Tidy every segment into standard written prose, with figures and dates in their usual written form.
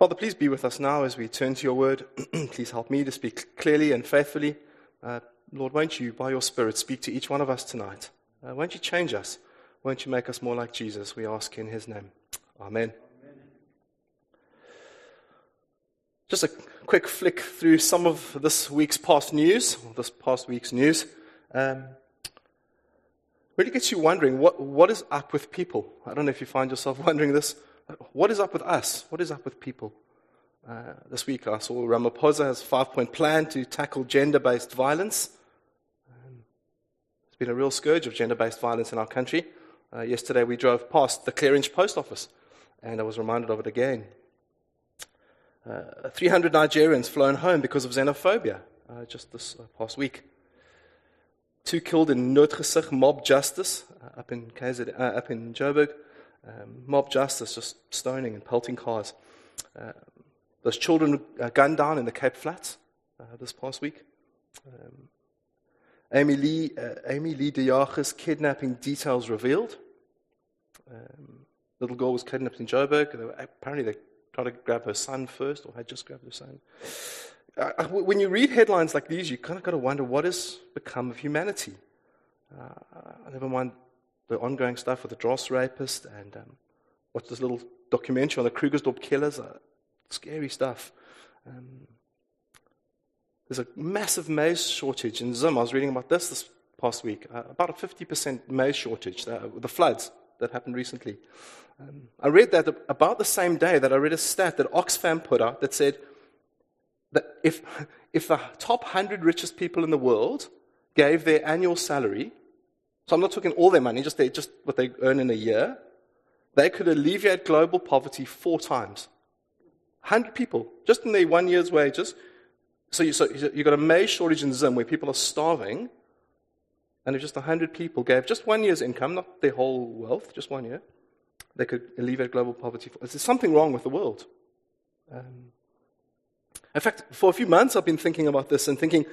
Father, please be with us now as we turn to your word. Please help me to speak clearly and faithfully. Lord, won't you, by your Spirit, speak to each one of us tonight? Won't you change us? Won't you make us more like Jesus? We ask in his name. Amen. Just a quick flick through some of this week's past news, or this past week's news. Really gets you wondering, what is up with people? I don't know if you find yourself wondering this. What is up with us? What is up with people? This week I saw Ramaphosa has a 5-point plan to tackle gender-based violence. It's been a real scourge of gender-based violence in our country. Yesterday we drove past the Claringe post office, and I was reminded of it again. 300 Nigerians flown home because of xenophobia just this past week. 2 killed in Noordgesig mob justice up in Joburg. Mob justice, just stoning and pelting cars. Those children gunned down in the Cape Flats this past week. Amy Lee de Jager's kidnapping details revealed. Little girl was kidnapped in Joburg. Apparently they tried to grab her son first, or had just grabbed her son. When you read headlines like these, you kind of got to wonder what has become of humanity. Never mind the ongoing stuff with the Dross rapist and what's this little documentary on the Krugersdorp killers. Scary stuff. There's a massive maize shortage in Zim. I was reading about this past week. About a 50% maize shortage, the floods that happened recently. I read that about the same day that I read a stat that Oxfam put out that said that if the top 100 richest people in the world gave their annual salary, so I'm not talking all their money, just what they earn in a year, they could alleviate global poverty 4 times. 100 people, just in their 1 year's wages. So you've got a maize shortage in Zim where people are starving, and if just 100 people gave just 1 year's income, not their whole wealth, just 1 year, they could alleviate global poverty. There's something wrong with the world. In fact, for a few months I've been thinking about this and thinking,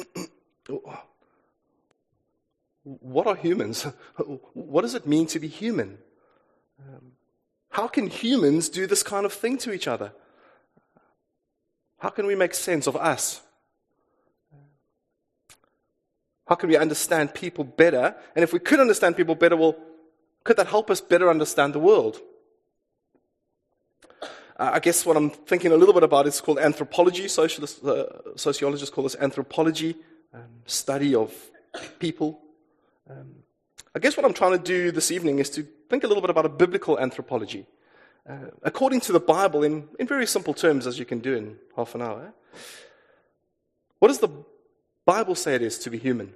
what are humans? What does it mean to be human? How can humans do this kind of thing to each other? How can we make sense of us? How can we understand people better? And if we could understand people better, well, could that help us better understand the world? I guess what I'm thinking a little bit about is called anthropology. Sociologists call this anthropology, study of people. I guess what I'm trying to do this evening is to think a little bit about a biblical anthropology. According to the Bible, in very simple terms, as you can do in half an hour, what does the Bible say it is to be human?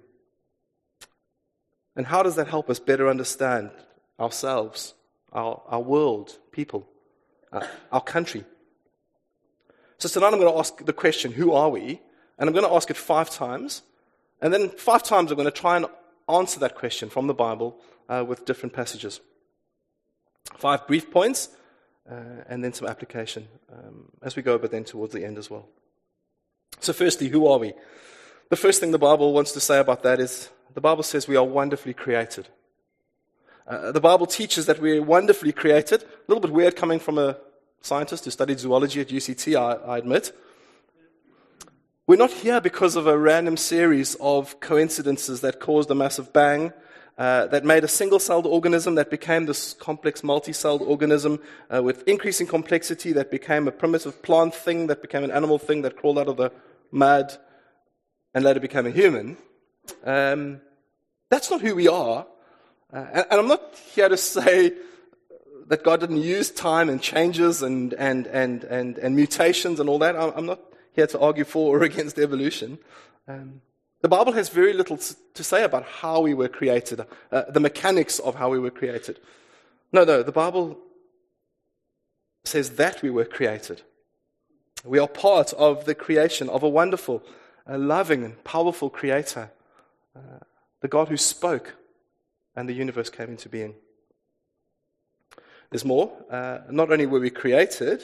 And how does that help us better understand ourselves, our world, people, our country? So tonight I'm going to ask the question, who are we? And I'm going to ask it 5 times. And then 5 times I'm going to try and answer that question from the Bible with different passages. 5 brief points, and then some application as we go, but then towards the end as well. So firstly, who are we? The first thing the Bible wants to say about that is, the Bible says we are wonderfully created. The Bible teaches that we're wonderfully created. A little bit weird coming from a scientist who studied zoology at UCT, I admit. We're not here because of a random series of coincidences that caused a massive bang, that made a single-celled organism that became this complex multi-celled organism with increasing complexity that became a primitive plant thing, that became an animal thing that crawled out of the mud and later became a human. That's not who we are. And I'm not here to say that God didn't use time and changes and mutations and all that. I'm not here to argue for or against evolution. The Bible has very little to say about how we were created, the mechanics of how we were created. No, the Bible says that we were created. We are part of the creation of a wonderful, loving, and powerful Creator, the God who spoke, and the universe came into being. There's more. Not only were we created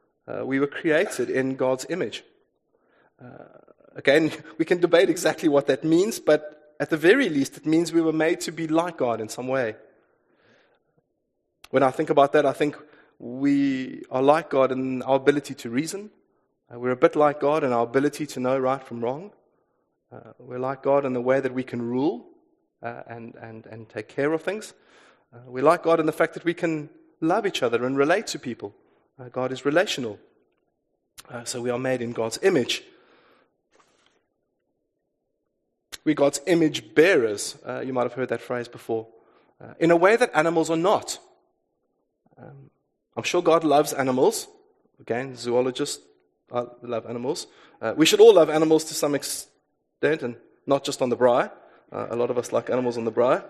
in God's image. Again, we can debate exactly what that means, but at the very least, it means we were made to be like God in some way. When I think about that, I think We are like God in our ability to reason. We're a bit like God in our ability to know right from wrong. We're like God in the way that we can rule and take care of things. We're like God in the fact that we can love each other and relate to people. God is relational. So we are made in God's image. We're God's image bearers. You might have heard that phrase before. In a way that animals are not. I'm sure God loves animals. Again, zoologists love animals. We should all love animals to some extent, and not just on the braai. A lot of us like animals on the braai.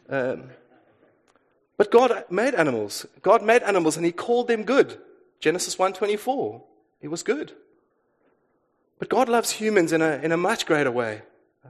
But God made animals. God made animals and He called them good. Genesis 1:24. It was good. But God loves humans in a much greater way.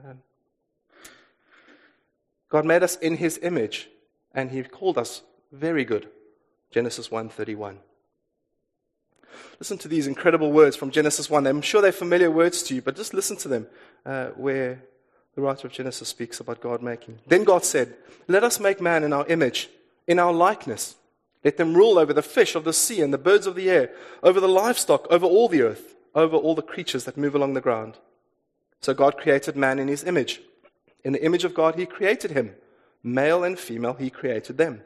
God made us in His image, and He called us very good. Genesis 1:31. Listen to these incredible words from Genesis 1. I'm sure they're familiar words to you, but just listen to them, where the writer of Genesis speaks about God making. Then God said, "Let us make man in our image, in our likeness. Let them rule over the fish of the sea and the birds of the air, over the livestock, over all the earth, over all the creatures that move along the ground." So God created man in His image. In the image of God He created him. Male and female He created them.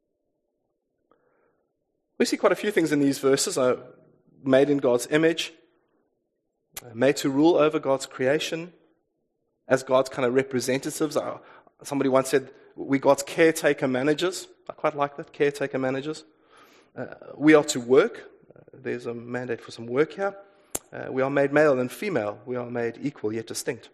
We see quite a few things in these verses. Made in God's image, made to rule over God's creation, as God's kind of representatives. Somebody once said, we're God's caretaker managers. I quite like that, caretaker managers. We are to work. There's a mandate for some work here. We are made male and female. We are made equal yet distinct.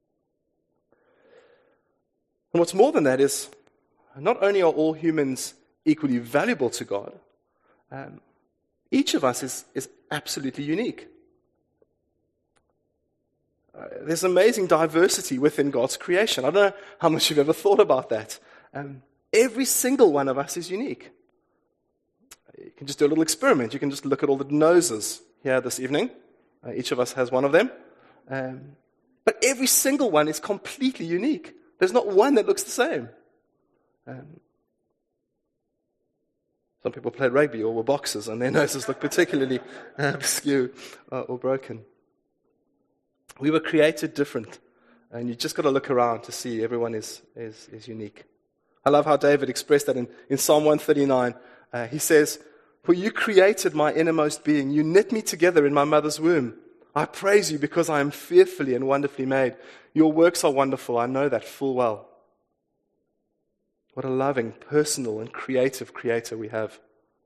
And what's more than that is, not only are all humans equally valuable to God, each of us is absolutely unique. There's amazing diversity within God's creation. I don't know how much you've ever thought about that. Every single one of us is unique. You can just do a little experiment. You can just look at all the noses here this evening. Each of us has one of them. But every single one is completely unique. There's not one that looks the same. Some people play rugby or were boxers, and their noses look particularly askew or broken. We were created different, and you just got to look around to see everyone is unique. I love how David expressed that in Psalm 139. He says, "For you created my innermost being. You knit me together in my mother's womb. I praise you because I am fearfully and wonderfully made. Your works are wonderful. I know that full well." What a loving, personal, and creative Creator we have.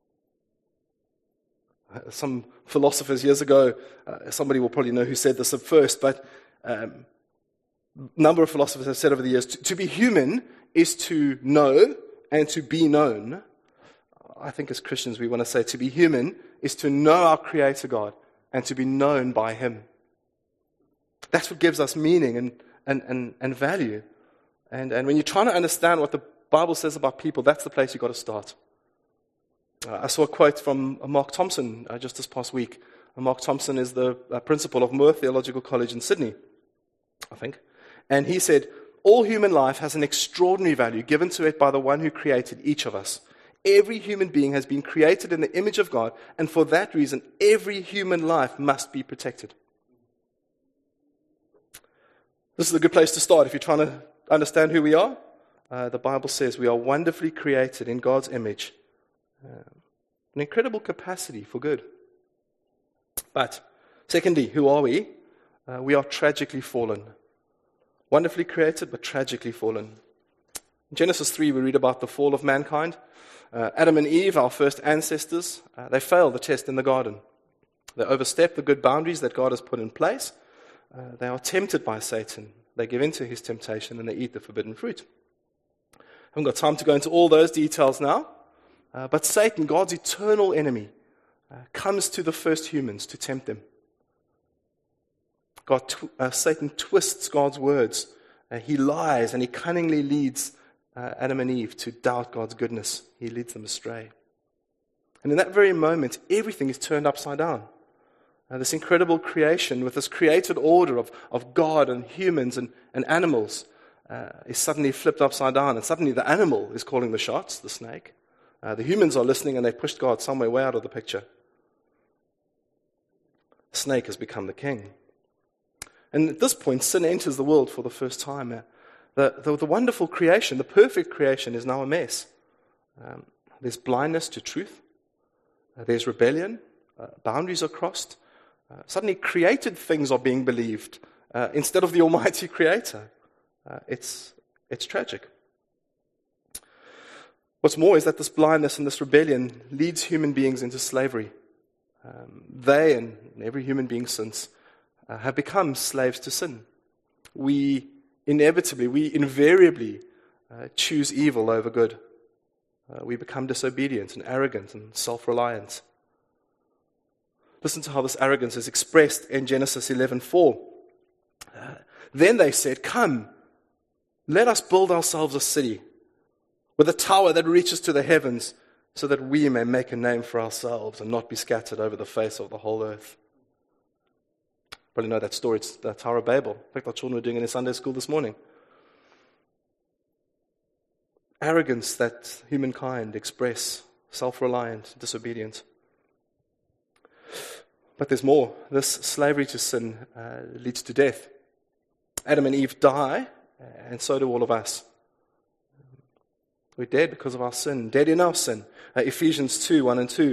Some philosophers years ago, somebody will probably know who said this at first, but a number of philosophers have said over the years, to be human is to know and to be known. I think as Christians we want to say to be human is to know our Creator God and to be known by Him. That's what gives us meaning and value. And when you're trying to understand what the Bible says about people, that's the place you've got to start. I saw a quote from Mark Thompson just this past week. Mark Thompson is the principal of Moore Theological College in Sydney, I think. And he said, "All human life has an extraordinary value given to it by the one who created each of us. Every human being has been created in the image of God, and for that reason, every human life must be protected." This is a good place to start if you're trying to understand who we are. The Bible says we are wonderfully created in God's image. An incredible capacity for good. But, secondly, who are we? We are tragically fallen. Wonderfully created, but tragically fallen. In Genesis 3, we read about the fall of mankind. Adam and Eve, our first ancestors, they fail the test in the garden. They overstep the good boundaries that God has put in place. They are tempted by Satan. They give in to his temptation and they eat the forbidden fruit. I haven't got time to go into all those details now. But Satan, God's eternal enemy, comes to the first humans to tempt them. Satan twists God's words. He lies and he cunningly leads Adam and Eve to doubt God's goodness. He leads them astray. And in that very moment, everything is turned upside down. This incredible creation with this created order of God and humans and animals is suddenly flipped upside down. And suddenly the animal is calling the shots, the snake. The humans are listening, and they pushed God somewhere way out of the picture. The snake has become the king. And at this point, sin enters the world for the first time. The wonderful creation, the perfect creation, is now a mess. There's blindness to truth. There's rebellion. Boundaries are crossed. Suddenly created things are being believed instead of the Almighty Creator. It's tragic. What's more is that this blindness and this rebellion leads human beings into slavery. They, and every human being since, have become slaves to sin. We invariably choose evil over good. We become disobedient and arrogant and self-reliant. Listen to how this arrogance is expressed in Genesis 11:4. Then they said, "Come, let us build ourselves a city with a tower that reaches to the heavens, so that we may make a name for ourselves and not be scattered over the face of the whole earth." Probably know that story. It's the Tower of Babel. In fact, our children were doing it in Sunday school this morning. Arrogance that humankind express, self-reliant, disobedient. But there's more. This slavery to sin leads to death. Adam and Eve die, and so do all of us. We're dead because of our sin, dead in our sin. Ephesians 2:1-2.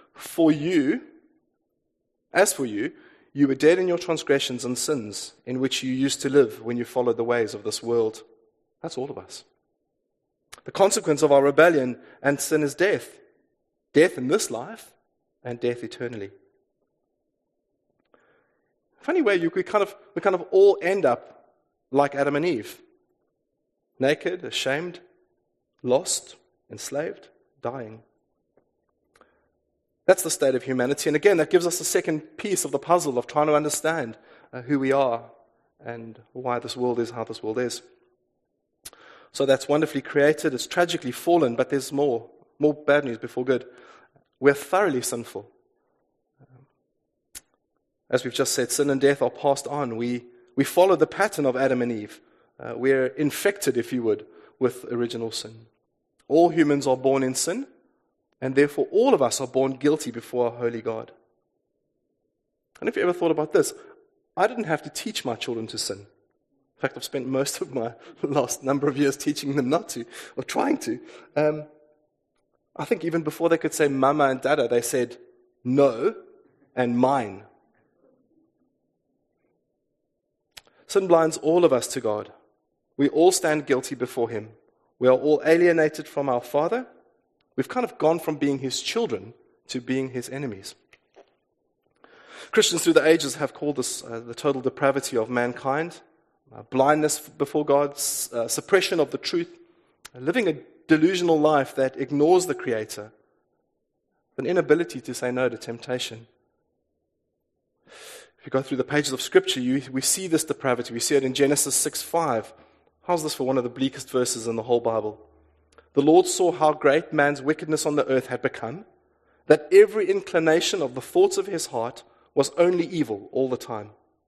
As for you, you were dead in your transgressions and sins, in which you used to live when you followed the ways of this world. That's all of us. The consequence of our rebellion and sin is death. Death in this life and death eternally. Funny way, we kind of all end up like Adam and Eve. Naked, ashamed, lost, enslaved, dying. That's the state of humanity. And again, that gives us the second piece of the puzzle of trying to understand who we are and why this world is how this world is. So that's wonderfully created. It's tragically fallen, but there's more bad news before good. We're thoroughly sinful. As we've just said, sin and death are passed on. We follow the pattern of Adam and Eve. We're infected, if you would, with original sin. All humans are born in sin, and therefore all of us are born guilty before our holy God. And if you ever thought about this, I didn't have to teach my children to sin. In fact, I've spent most of my last number of years teaching them not to, or trying to. I think even before they could say mama and dada, they said no and mine. Sin blinds all of us to God. We all stand guilty before Him. We are all alienated from our Father. We've kind of gone from being His children to being His enemies. Christians through the ages have called this the total depravity of mankind, blindness before God, suppression of the truth, living a delusional life that ignores the Creator, an inability to say no to temptation. If you go through the pages of Scripture, we see this depravity. We see it in Genesis 6:5. How's this for one of the bleakest verses in the whole Bible? The Lord saw how great man's wickedness on the earth had become, that every inclination of the thoughts of his heart was only evil all the time.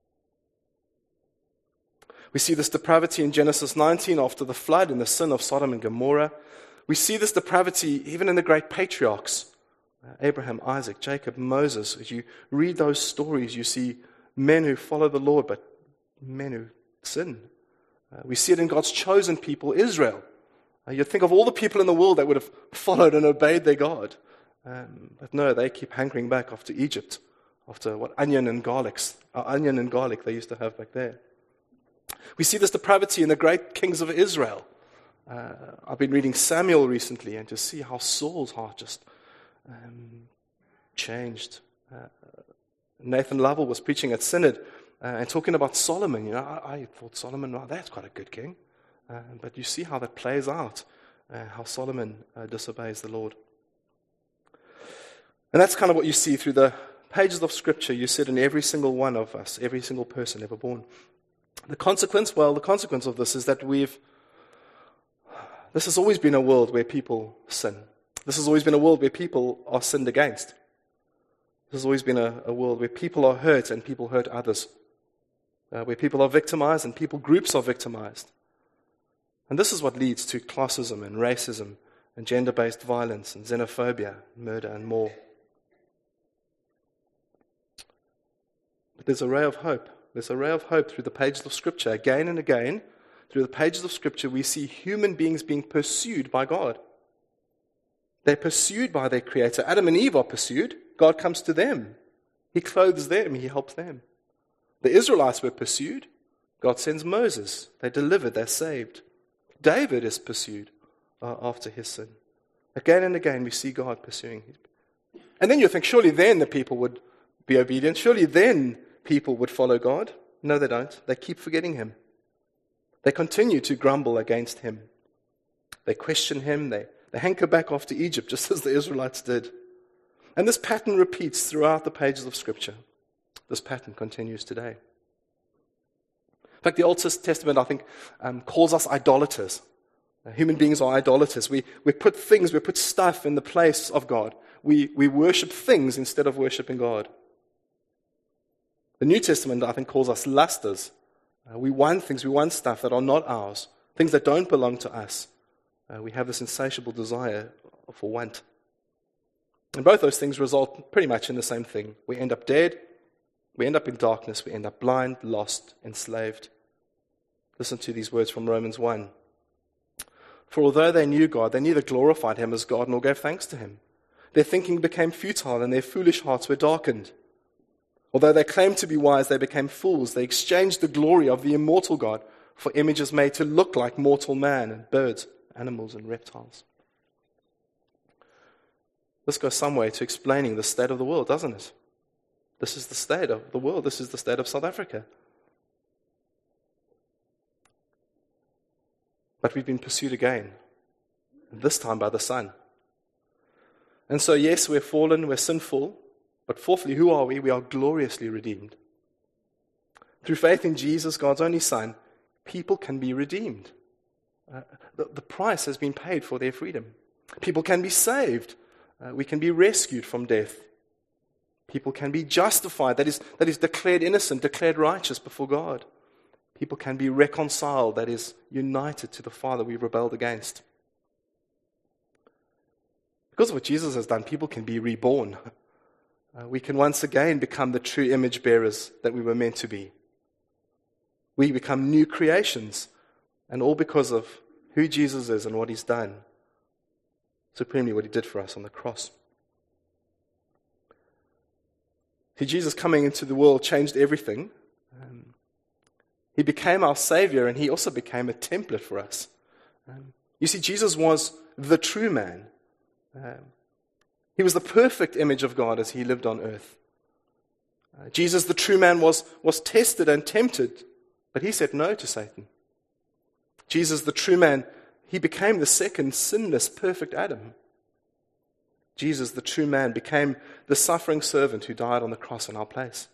We see this depravity in Genesis 19 after the flood and the sin of Sodom and Gomorrah. We see this depravity even in the great patriarchs, Abraham, Isaac, Jacob, Moses. As you read those stories, you see men who follow the Lord, but men who sin. We see it in God's chosen people, Israel. You'd think of all the people in the world that would have followed and obeyed their God. But no, they keep hankering back after Egypt, after what onion and garlic they used to have back there. We see this depravity in the great kings of Israel. I've been reading Samuel recently, and to see how Saul's heart just changed. Nathan Lovell was preaching at Synod and talking about Solomon. I thought Solomon, wow, that's quite a good king. But you see how that plays out, how Solomon disobeys the Lord. And that's kind of what you see through the pages of Scripture. You see it in every single one of us, every single person ever born. The consequence of this is that this has always been a world where people sin. This has always been a world where people are sinned against. This has always been a world where people are hurt and people hurt others. Where people are victimized and groups are victimized. And this is what leads to classism and racism and gender-based violence and xenophobia, murder and more. But there's a ray of hope. There's a ray of hope through the pages of Scripture. Again and again, through the pages of Scripture, we see human beings being pursued by God. They're pursued by their Creator. Adam and Eve are pursued. God comes to them. He clothes them. He helps them. The Israelites were pursued. God sends Moses. They're delivered. They're saved. David is pursued after his sin. Again and again, we see God pursuing him. And then you think, surely then the people would be obedient. Surely then people would follow God. No, they don't. They keep forgetting him. They continue to grumble against him. They question him. They hanker back after Egypt, just as the Israelites did. And this pattern repeats throughout the pages of Scripture. This pattern continues today. In fact, the Old Testament, I think, calls us idolaters. Human beings are idolaters. We put stuff in the place of God. We worship things instead of worshiping God. The New Testament, I think, calls us lusters. We want things, we want stuff that are not ours, things that don't belong to us. We have this insatiable desire for want. And both those things result pretty much in the same thing. We end up dead, we end up in darkness, we end up blind, lost, enslaved. Listen to these words from Romans 1. For although they knew God, they neither glorified him as God nor gave thanks to him. Their thinking became futile and their foolish hearts were darkened. Although they claimed to be wise, they became fools. They exchanged the glory of the immortal God for images made to look like mortal man and birds, animals, and reptiles. This goes some way to explaining the state of the world, doesn't it? This is the state of the world. This is the state of South Africa. But we've been pursued again, this time by the Son. And so, yes, we're fallen, we're sinful, but fourthly, who are we? We are gloriously redeemed. Through faith in Jesus, God's only Son, people can be redeemed. The price has been paid for their freedom. People can be saved. We can be rescued from death. People can be justified, that is declared innocent, declared righteous before God. People can be reconciled, that is united to the Father we've rebelled against. Because of what Jesus has done, people can be reborn. We can once again become the true image bearers that we were meant to be. We become new creations, and all because of who Jesus is and what he's done. Supremely what he did for us on the cross. See, Jesus coming into the world changed everything. He became our Savior, and he also became a template for us. You see, Jesus was the true man. He was the perfect image of God as he lived on earth. Jesus, the true man, was tested and tempted, but he said no to Satan. Jesus, the true man, he became the second sinless, perfect Adam. Jesus, the true man, became the suffering servant who died on the cross in our place.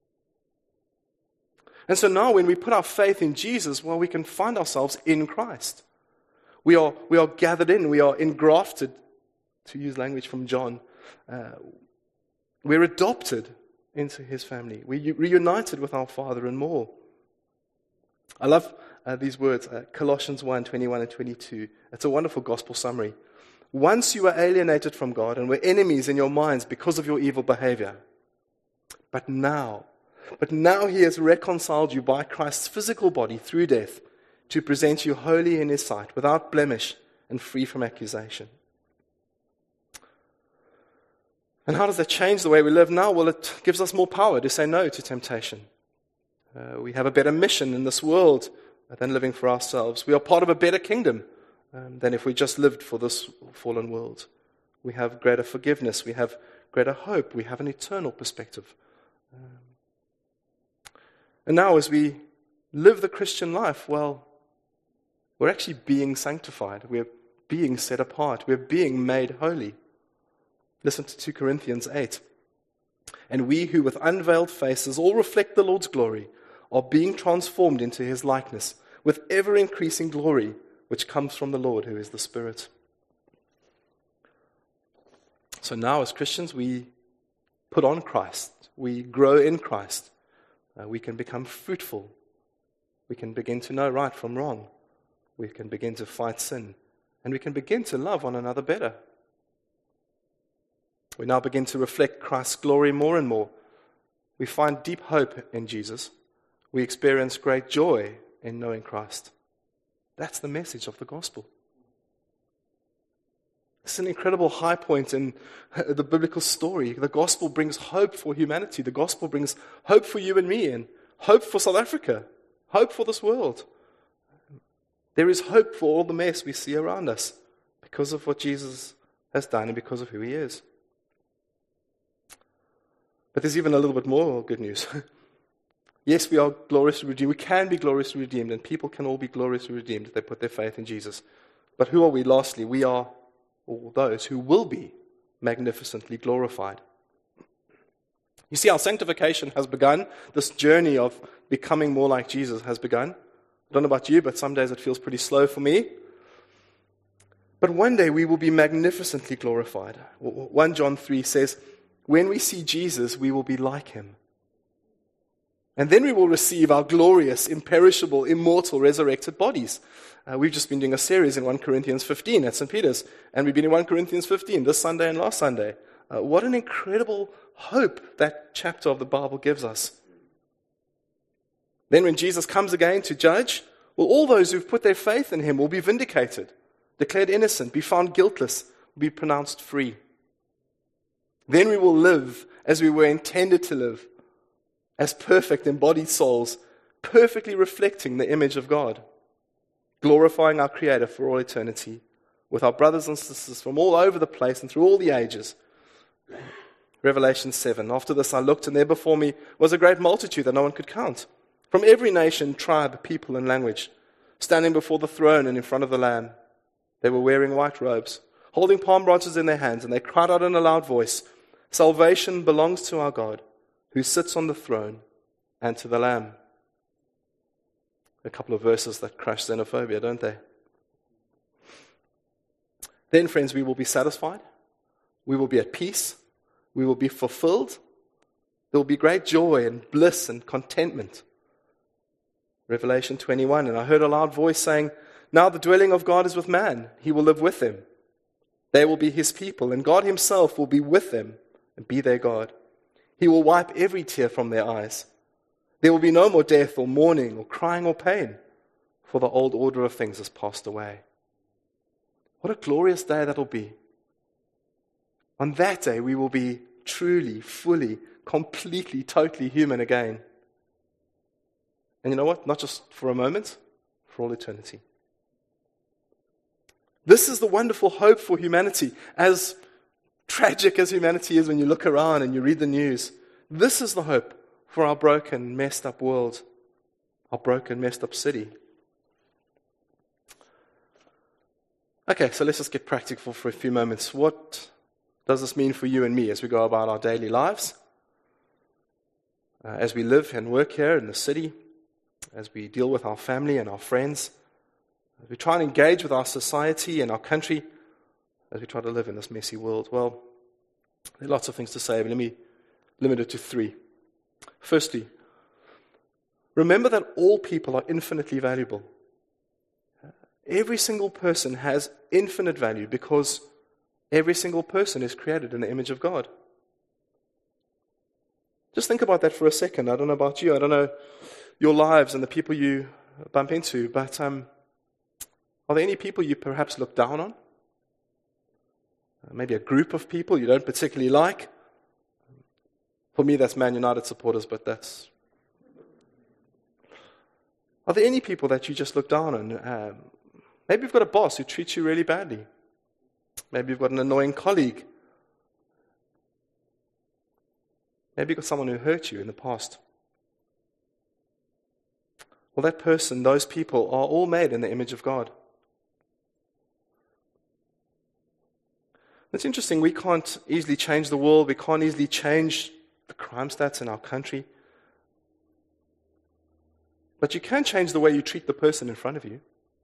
And so now when we put our faith in Jesus, well, we can find ourselves in Christ. We are gathered in, we are engrafted, to use language from John. We're adopted into his family. We're reunited with our Father and more. I love these words, Colossians 1, 21 and 22. It's a wonderful gospel summary. Once you were alienated from God and were enemies in your minds because of your evil behavior. But now he has reconciled you by Christ's physical body through death to present you holy in his sight, without blemish and free from accusation. And how does that change the way we live now? Well, it gives us more power to say no to temptation. We have a better mission in this world than living for ourselves. We are part of a better kingdom than if we just lived for this fallen world. We have greater forgiveness. We have greater hope. We have an eternal perspective. And now as we live the Christian life, well, we're actually being sanctified. We're being set apart. We're being made holy. Listen to 2 Corinthians 8. And we who with unveiled faces all reflect the Lord's glory are being transformed into his likeness with ever-increasing glory, which comes from the Lord, who is the Spirit. So now as Christians, we put on Christ. We grow in Christ. We can become fruitful. We can begin to know right from wrong. We can begin to fight sin and we can begin to love one another better. We now begin to reflect Christ's glory more and more. We find deep hope in Jesus. We experience great joy in knowing Christ. That's the message of the gospel. It's an incredible high point in the biblical story. The gospel brings hope for humanity. The gospel brings hope for you and me, and hope for South Africa, hope for this world. There is hope for all the mess we see around us because of what Jesus has done and because of who he is. But there's even a little bit more good news. Yes, we are gloriously redeemed. We can be gloriously redeemed, and people can all be gloriously redeemed if they put their faith in Jesus. But who are we lastly? We are all those who will be magnificently glorified. You see, our sanctification has begun. This journey of becoming more like Jesus has begun. I don't know about you, but some days it feels pretty slow for me. But one day we will be magnificently glorified. 1 John 3 says, when we see Jesus, we will be like him. And then we will receive our glorious, imperishable, immortal, resurrected bodies. We've just been doing a series in 1 Corinthians 15 at St. Peter's, and we've been in 1 Corinthians 15 this Sunday and last Sunday. What an incredible hope that chapter of the Bible gives us. Then when Jesus comes again to judge, well, all those who've put their faith in him will be vindicated, declared innocent, be found guiltless, be pronounced free. Then we will live as we were intended to live, as perfect embodied souls, perfectly reflecting the image of God, glorifying our Creator for all eternity, with our brothers and sisters from all over the place and through all the ages. Revelation 7, after this I looked, and there before me was a great multitude that no one could count, from every nation, tribe, people, and language, standing before the throne and in front of the Lamb. They were wearing white robes, holding palm branches in their hands, and they cried out in a loud voice, salvation belongs to our God, who sits on the throne, and to the Lamb. A couple of verses that crush xenophobia, don't they? Then, friends, we will be satisfied. We will be at peace. We will be fulfilled. There will be great joy and bliss and contentment. Revelation 21, and I heard a loud voice saying, now the dwelling of God is with man. He will live with them. They will be his people, and God himself will be with them and be their God. He will wipe every tear from their eyes. There will be no more death or mourning or crying or pain, for the old order of things has passed away. What a glorious day that will be. On that day, we will be truly, fully, completely, totally human again. And you know what? Not just for a moment, for all eternity. This is the wonderful hope for humanity. As tragic as humanity is when you look around and you read the news, this is the hope for our broken, messed up world, our broken, messed up city. Okay, so let's just get practical for a few moments. What does this mean for you and me as we go about our daily lives? As we live and work here in the city, as we deal with our family and our friends, as we try and engage with our society and our country, as we try to live in this messy world? Well, there are lots of things to say, but let me limit it to 3. Firstly, remember that all people are infinitely valuable. Every single person has infinite value because every single person is created in the image of God. Just think about that for a second. I don't know about you. I don't know your lives and the people you bump into, but are there any people you perhaps look down on? Maybe a group of people you don't particularly like? For me, that's Man United supporters, but that's... Are there any people that you just look down on? Maybe you've got a boss who treats you really badly. Maybe you've got an annoying colleague. Maybe you've got someone who hurt you in the past. Well, that person, those people are all made in the image of God. It's interesting, we can't easily change the world, we can't easily change the crime stats in our country. But you can change the way you treat the person in front of you.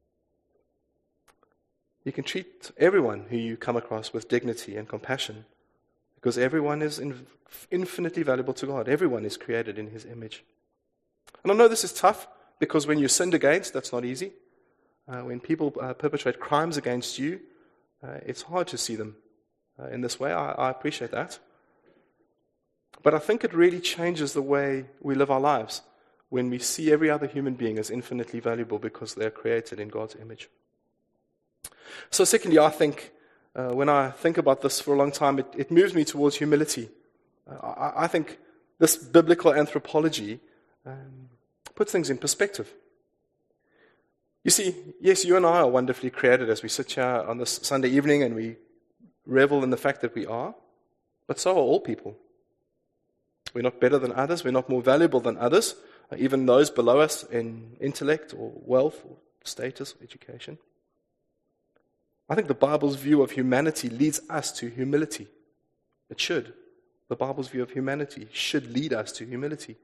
You can treat everyone who you come across with dignity and compassion, because everyone is infinitely valuable to God. Everyone is created in his image. And I know this is tough, because when you're sinned against, that's not easy. when people perpetrate crimes against you, it's hard to see them in this way. I appreciate that. But I think it really changes the way we live our lives when we see every other human being as infinitely valuable because they're created in God's image. So secondly, I think when I think about this for a long time, it moves me towards humility. I think this biblical anthropology puts things in perspective. You see, yes, you and I are wonderfully created as we sit here on this Sunday evening and we revel in the fact that we are, but so are all people. We're not better than others. We're not more valuable than others, even those below us in intellect or wealth or status or education. I think the Bible's view of humanity leads us to humility. It should. The Bible's view of humanity should lead us to humility.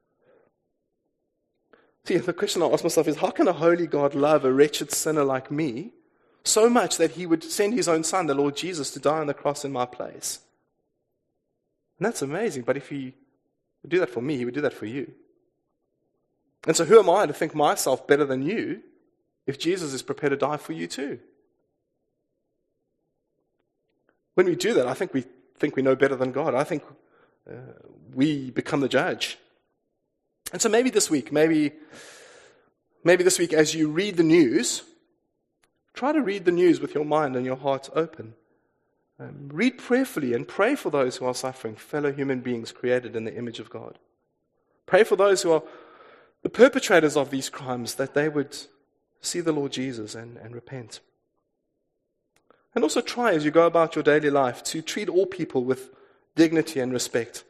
See, the question I ask myself is, how can a holy God love a wretched sinner like me so much that he would send his own son, the Lord Jesus, to die on the cross in my place? And that's amazing, but if he would do that for me, he would do that for you. And so who am I to think myself better than you if Jesus is prepared to die for you too? When we do that, I think we know better than God. I think we become the judge. And so maybe this week as you read the news, try to read the news with your mind and your heart open. Read prayerfully and pray for those who are suffering, fellow human beings created in the image of God. Pray for those who are the perpetrators of these crimes, that they would see the Lord Jesus and repent. And also try, as you go about your daily life, to treat all people with dignity and respect.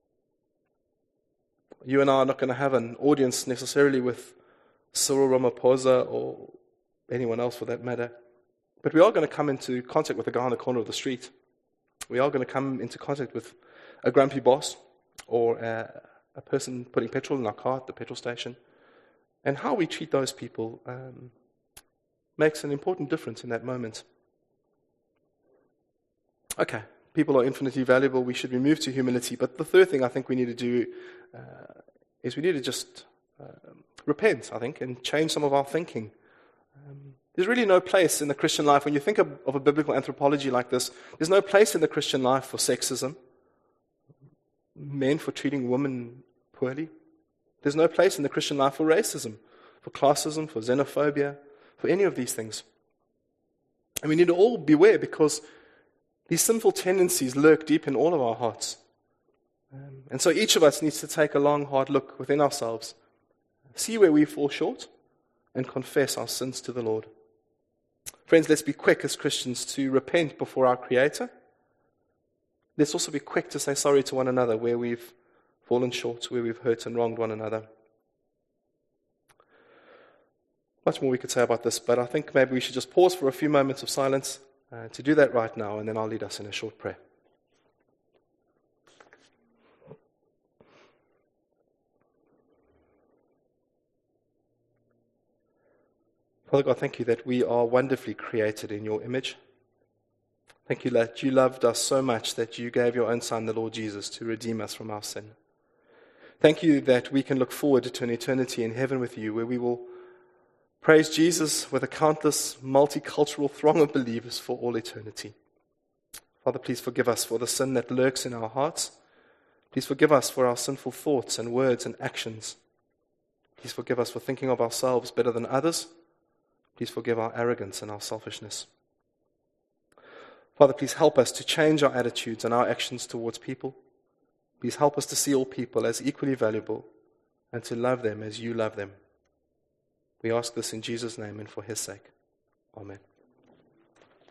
You and I are not going to have an audience necessarily with Cyril Ramaphosa or anyone else for that matter. But we are going to come into contact with the guy on the corner of the street. We are going to come into contact with a grumpy boss or a person putting petrol in our car at the petrol station. And how we treat those people makes an important difference in that moment. Okay, people are infinitely valuable. We should be moved to humility. But the third thing I think we need to do is we need to just repent, I think, and change some of our thinking. There's really no place in the Christian life, when you think of a biblical anthropology like this, there's no place in the Christian life for sexism, men for treating women poorly. There's no place in the Christian life for racism, for classism, for xenophobia, for any of these things. And we need to all beware, because these sinful tendencies lurk deep in all of our hearts. And so each of us needs to take a long, hard look within ourselves, see where we fall short, and confess our sins to the Lord. Friends, let's be quick as Christians to repent before our Creator. Let's also be quick to say sorry to one another where we've fallen short, where we've hurt and wronged one another. Much more we could say about this, but I think maybe we should just pause for a few moments of silence to do that right now, and then I'll lead us in a short prayer. Father God, thank you that we are wonderfully created in your image. Thank you that you loved us so much that you gave your own Son, the Lord Jesus, to redeem us from our sin. Thank you that we can look forward to an eternity in heaven with you, where we will praise Jesus with a countless multicultural throng of believers for all eternity. Father, please forgive us for the sin that lurks in our hearts. Please forgive us for our sinful thoughts and words and actions. Please forgive us for thinking of ourselves better than others. Please forgive our arrogance and our selfishness. Father, please help us to change our attitudes and our actions towards people. Please help us to see all people as equally valuable and to love them as you love them. We ask this in Jesus' name and for his sake. Amen.